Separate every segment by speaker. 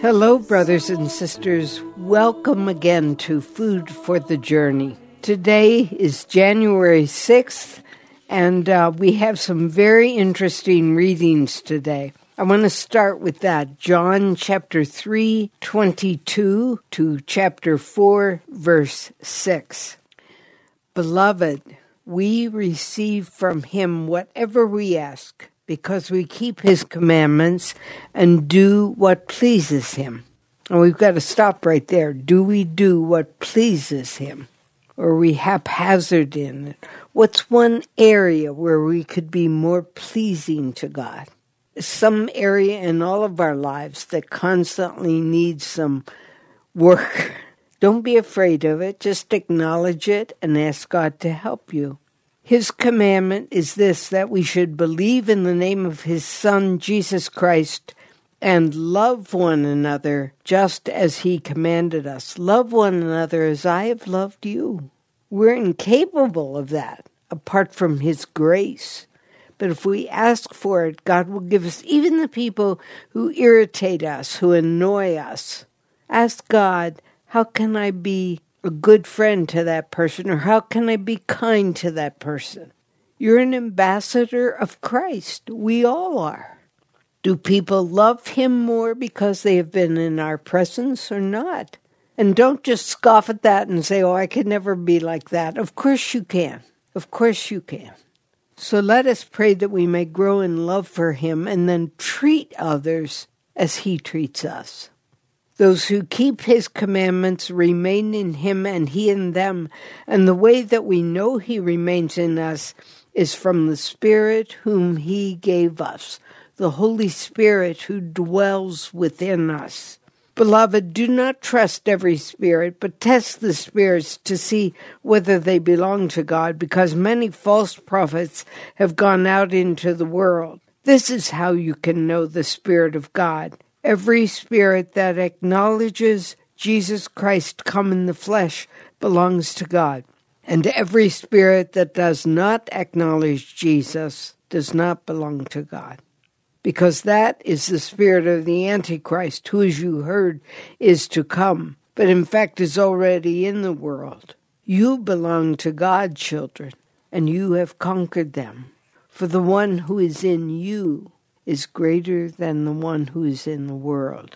Speaker 1: Hello, brothers and sisters. Welcome again to Food for the Journey. Today is January 6th, and we have some very interesting readings today. I want to start with that, John chapter 3, 22 to chapter 4, verse 6. Beloved, we receive from him whatever we ask, because we keep his commandments and do what pleases him. And we've got to stop right there. Do we do what pleases him? Or are we haphazard in it? What's one area where we could be more pleasing to God? Some area in all of our lives that constantly needs some work. Don't be afraid of it. Just acknowledge it and ask God to help you. His commandment is this, that we should believe in the name of his Son, Jesus Christ, and love one another just as he commanded us. Love one another as I have loved you. We're incapable of that apart from his grace. But if we ask for it, God will give us, even the people who irritate us, who annoy us. Ask God, how can I be a good friend to that person, or how can I be kind to that person? You're an ambassador of Christ. We all are. Do people love him more because they have been in our presence or not? And don't just scoff at that and say, oh, I could never be like that. Of course you can. Of course you can. So let us pray that we may grow in love for him and then treat others as he treats us. Those who keep his commandments remain in him and he in them. And the way that we know he remains in us is from the Spirit whom he gave us, the Holy Spirit who dwells within us. Beloved, do not trust every spirit, but test the spirits to see whether they belong to God, because many false prophets have gone out into the world. This is how you can know the Spirit of God. Every spirit that acknowledges Jesus Christ come in the flesh belongs to God. And every spirit that does not acknowledge Jesus does not belong to God. Because that is the spirit of the Antichrist, who, as you heard, is to come, but in fact is already in the world. You belong to God, children, and you have conquered them. For the one who is in you is greater than the one who is in the world.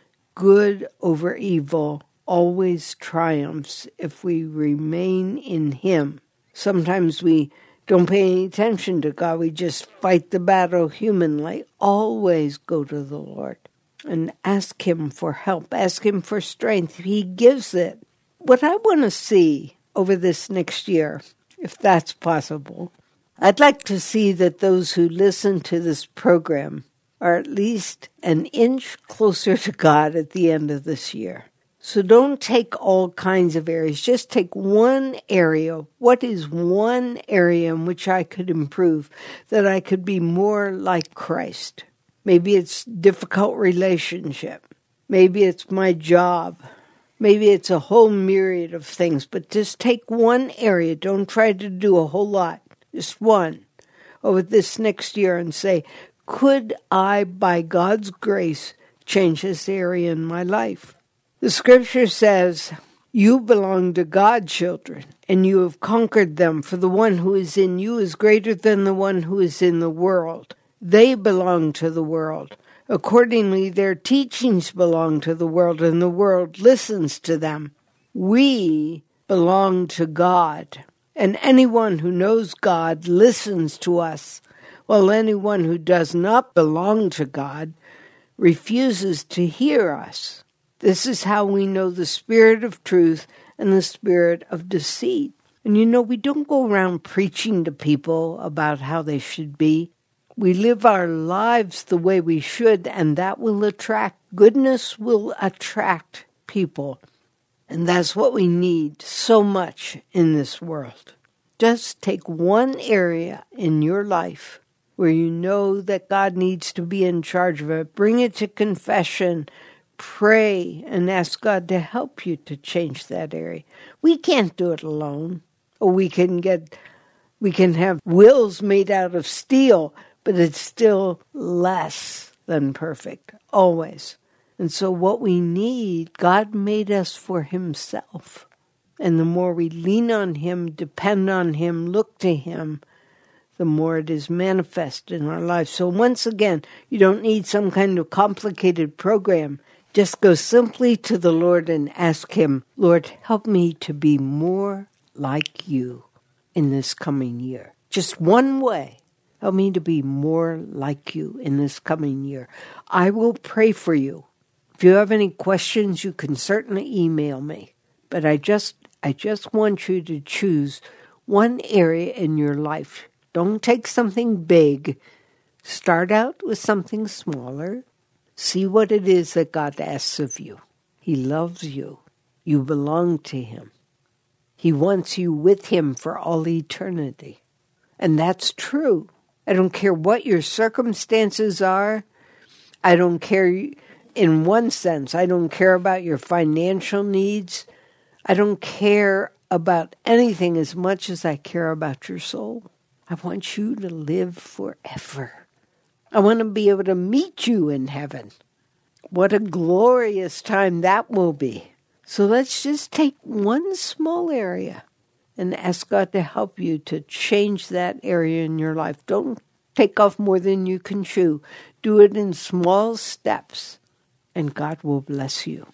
Speaker 1: Good over evil always triumphs if we remain in him. Sometimes we don't pay any attention to God. We just fight the battle humanly. Always go to the Lord and ask him for help. Ask him for strength. He gives it. What I want to see over this next year, if that's possible, I'd like to see that those who listen to this program are at least an inch closer to God at the end of this year. So don't take all kinds of areas. Just take one area. What is one area in which I could improve, that I could be more like Christ? Maybe it's difficult relationship. Maybe it's my job. Maybe it's a whole myriad of things. But just take one area. Don't try to do a whole lot. Just one over this next year and say, could I, by God's grace, change this area in my life? The scripture says, you belong to God, children, and you have conquered them, for the one who is in you is greater than the one who is in the world. They belong to the world. Accordingly, their teachings belong to the world, and the world listens to them. We belong to God. And anyone who knows God listens to us, while anyone who does not belong to God refuses to hear us. This is how we know the spirit of truth and the spirit of deceit. And we don't go around preaching to people about how they should be. We live our lives the way we should, and that will attract. Goodness will attract people. And that's what we need so much in this world. Just take one area in your life where you know that God needs to be in charge of it. Bring it to confession. Pray and ask God to help you to change that area. We can't do it alone. Or we can have wills made out of steel, but it's still less than perfect, always. And so what we need, God made us for himself. And the more we lean on him, depend on him, look to him, the more it is manifest in our lives. So once again, you don't need some kind of complicated program. Just go simply to the Lord and ask him, Lord, help me to be more like you in this coming year. Just one way. Help me to be more like you in this coming year. I will pray for you. If you have any questions, you can certainly email me. But I just want you to choose one area in your life. Don't take something big. Start out with something smaller. See what it is that God asks of you. He loves you. You belong to him. He wants you with him for all eternity. And that's true. I don't care what your circumstances are. I don't care, in one sense, I don't care about your financial needs. I don't care about anything as much as I care about your soul. I want you to live forever. I want to be able to meet you in heaven. What a glorious time that will be. So let's just take one small area and ask God to help you to change that area in your life. Don't take off more than you can chew. Do it in small steps, and God will bless you.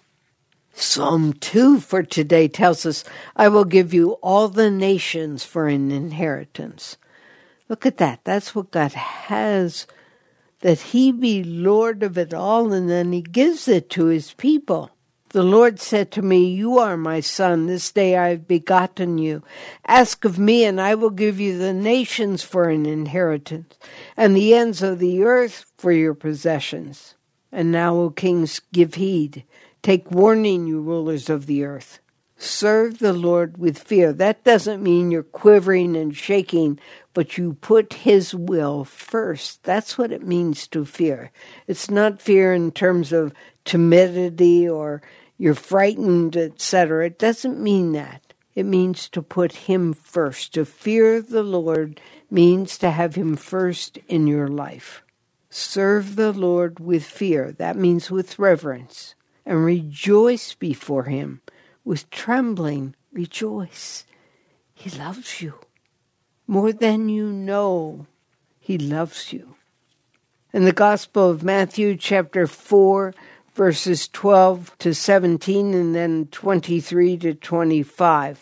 Speaker 1: Psalm 2 for today tells us, I will give you all the nations for an inheritance. Look at that. That's what God has, that he be Lord of it all, and then he gives it to his people. The Lord said to me, you are my son. This day I have begotten you. Ask of me, and I will give you the nations for an inheritance, and the ends of the earth for your possessions. And now, O kings, give heed. Take warning, you rulers of the earth. Serve the Lord with fear. That doesn't mean you're quivering and shaking, but you put his will first. That's what it means to fear. It's not fear in terms of timidity or you're frightened, etc. It doesn't mean that. It means to put him first. To fear the Lord means to have him first in your life. Serve the Lord with fear. That means with reverence. And rejoice before him. With trembling, rejoice. He loves you. More than you know, he loves you. In the Gospel of Matthew, chapter 4, verses 12 to 17, and then 23 to 25.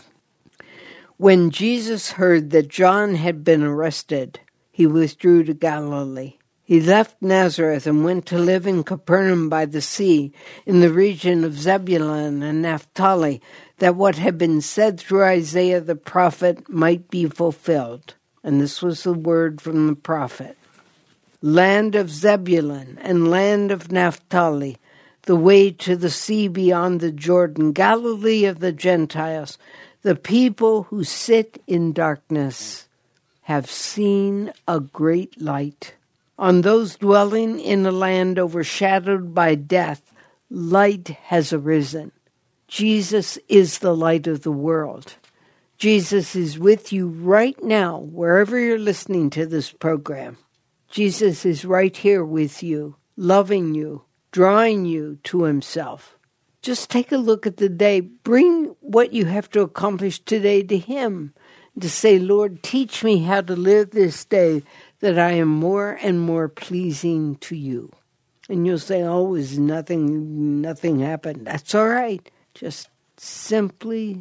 Speaker 1: When Jesus heard that John had been arrested, he withdrew to Galilee. He left Nazareth and went to live in Capernaum by the sea, in the region of Zebulun and Naphtali, that what had been said through Isaiah the prophet might be fulfilled. And this was the word from the prophet. Land of Zebulun and land of Naphtali, the way to the sea beyond the Jordan, Galilee of the Gentiles, the people who sit in darkness have seen a great light. On those dwelling in a land overshadowed by death, light has arisen. Jesus is the light of the world. Jesus is with you right now, wherever you're listening to this program. Jesus is right here with you, loving you, drawing you to himself. Just take a look at the day. Bring what you have to accomplish today to him. To say, Lord, teach me how to live this day that I am more and more pleasing to you. And you'll say, oh, is nothing happened. That's all right. Just simply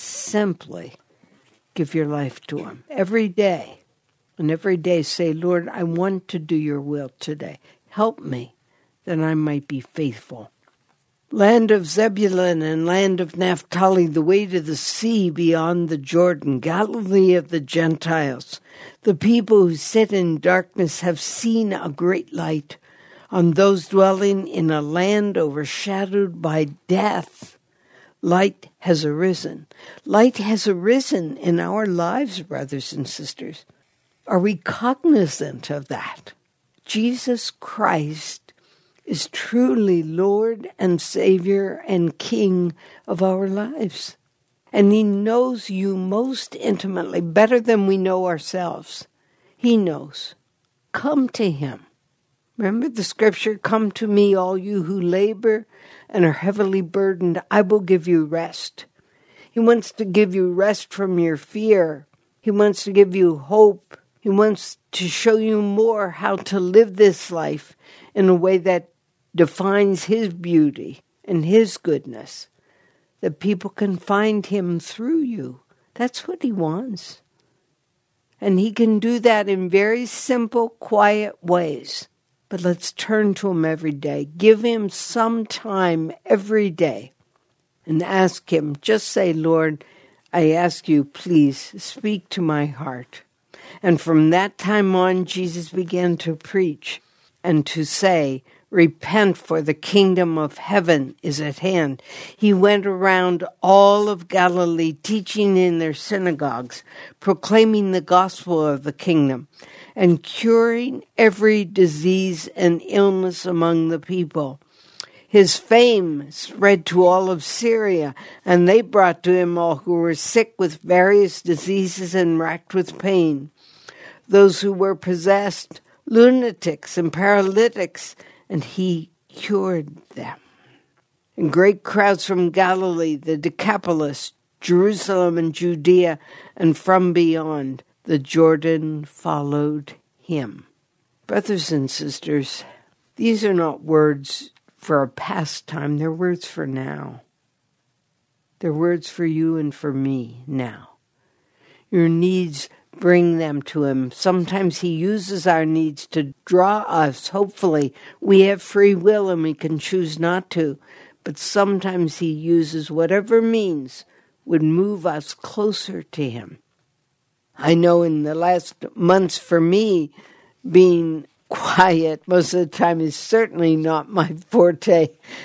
Speaker 1: give your life to him every day. And every day say, Lord, I want to do your will today. Help me that I might be faithful. Land of Zebulun and land of Naphtali, the way to the sea beyond the Jordan, Galilee of the Gentiles. The people who sit in darkness have seen a great light. On those dwelling in a land overshadowed by death, light has arisen. Light has arisen in our lives, brothers and sisters. Are we cognizant of that? Jesus Christ is truly Lord and Savior and King of our lives. And he knows you most intimately, better than we know ourselves. He knows. Come to him. Remember the scripture, come to me, all you who labor and are heavily burdened, I will give you rest. He wants to give you rest from your fear. He wants to give you hope. He wants to show you more how to live this life in a way that defines His beauty and His goodness, that people can find Him through you. That's what He wants. And He can do that in very simple, quiet ways. But let's turn to Him every day. Give Him some time every day and ask Him. Just say, Lord, I ask you, please speak to my heart. And from that time on, Jesus began to preach and to say, repent, for the kingdom of heaven is at hand. He went around all of Galilee, teaching in their synagogues, proclaiming the gospel of the kingdom, and curing every disease and illness among the people. His fame spread to all of Syria, and they brought to Him all who were sick with various diseases and racked with pain, those who were possessed, lunatics and paralytics, and He cured them. And great crowds from Galilee, the Decapolis, Jerusalem and Judea, and from beyond the Jordan followed Him. Brothers and sisters, these are not words for a past time. They're words for now. They're words for you and for me now. Your needs, bring them to Him. Sometimes He uses our needs to draw us. Hopefully, we have free will and we can choose not to. But sometimes He uses whatever means would move us closer to Him. I know in the last months for me, being quiet most of the time is certainly not my forte.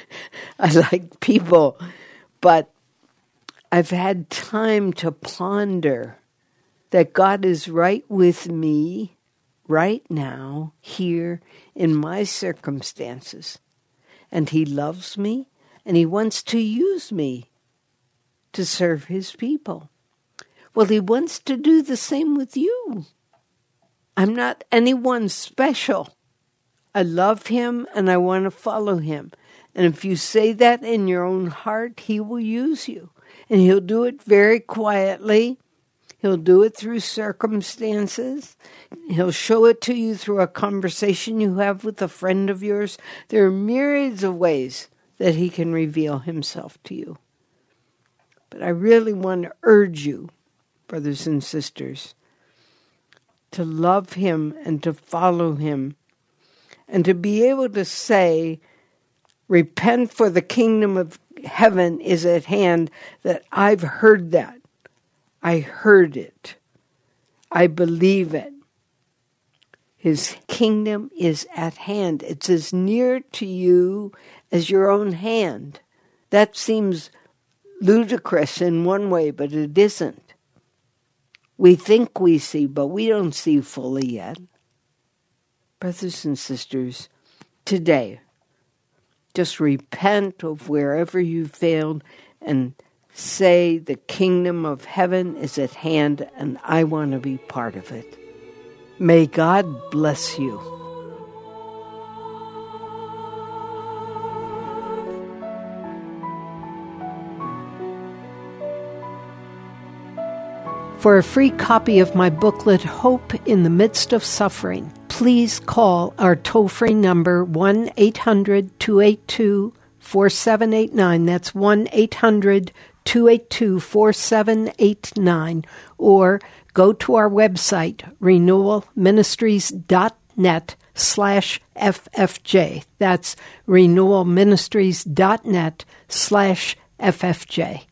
Speaker 1: I like people, but I've had time to ponder that God is right with me right now, here in my circumstances. And He loves me, and He wants to use me to serve His people. Well, He wants to do the same with you. I'm not anyone special. I love Him, and I want to follow Him. And if you say that in your own heart, He will use you. And He'll do it very quietly. He'll do it through circumstances. He'll show it to you through a conversation you have with a friend of yours. There are myriads of ways that He can reveal Himself to you. But I really want to urge you, brothers and sisters, to love Him and to follow Him, and to be able to say, repent, for the kingdom of heaven is at hand, that I've heard that. I heard it. I believe it. His kingdom is at hand. It's as near to you as your own hand. That seems ludicrous in one way, but it isn't. We think we see, but we don't see fully yet. Brothers and sisters, today, just repent of wherever you failed and say the kingdom of heaven is at hand and I want to be part of it. May God bless you. For a free copy of my booklet, Hope in the Midst of Suffering, please call our toll-free number 1-800-282-4789. That's 1-800-282-4789. Or go to our website, renewalministries.net/FFJ. That's renewalministries.net/FFJ.